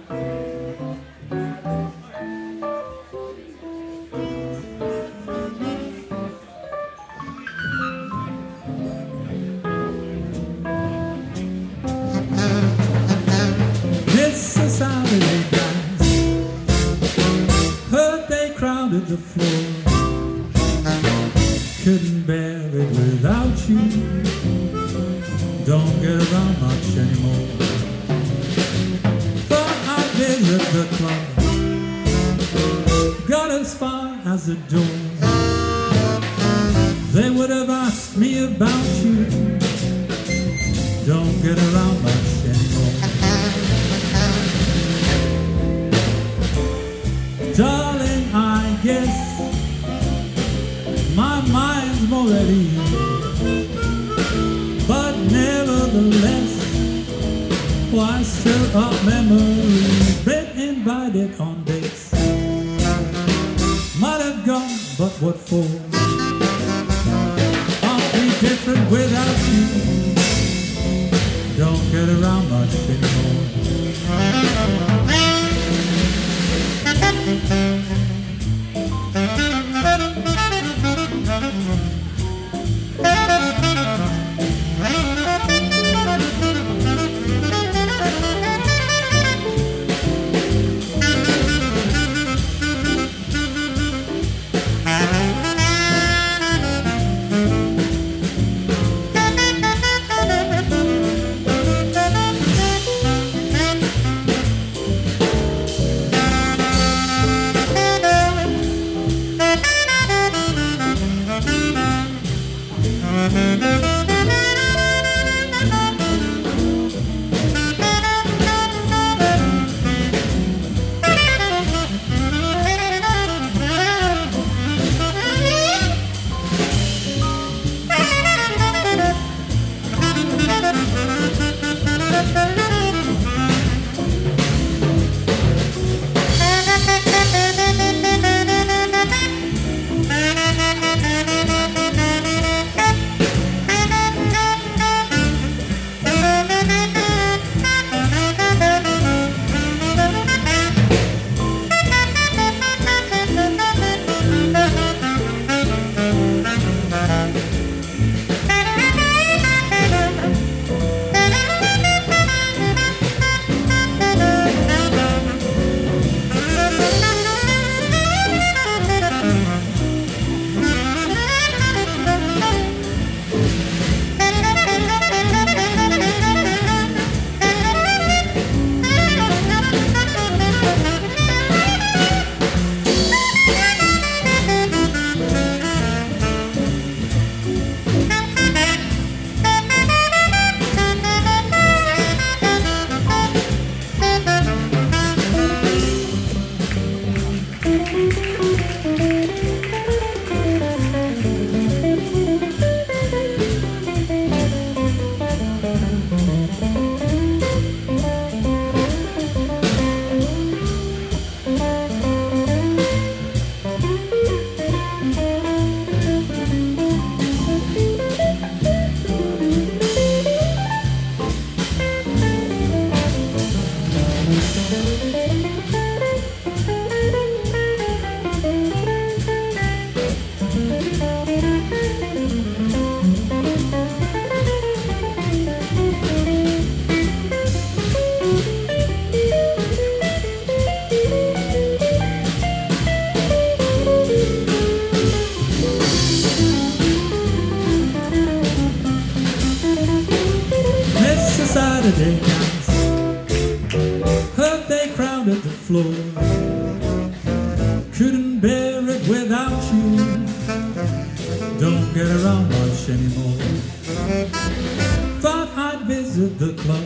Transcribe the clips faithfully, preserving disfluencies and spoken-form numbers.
Saturday dance, heard they crowded the floor, couldn't bear it without you, don't get around much anymore. Thought I'd visit the club, got as far as the door, they would have asked me about you, don't get around much anymore. Darling, I guess my mind's more at ease, but nevertheless, why stir up memories? Been invited on dates, might have gone, but what for? Aren't we different without you? Don't get around much anymore. Saturday dance, heard they crowded the floor, couldn't bear it without you, don't get around much anymore. Thought I'd visit the club,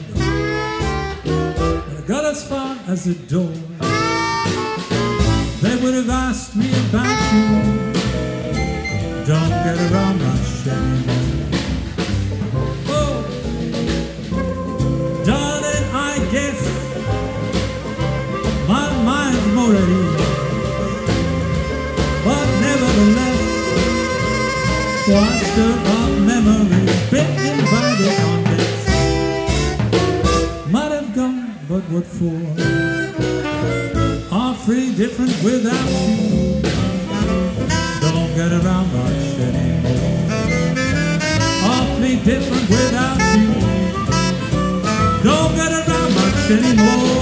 but I got as far as the door, they would have asked me about you, don't get around much anymore. Yes, my mind's more at ease, but nevertheless, why stir up memories? Been invited on dates, might have gone, but what for? awfully different without you. Don't get around much anymore. Awfully different without you. Don't get around much anymore.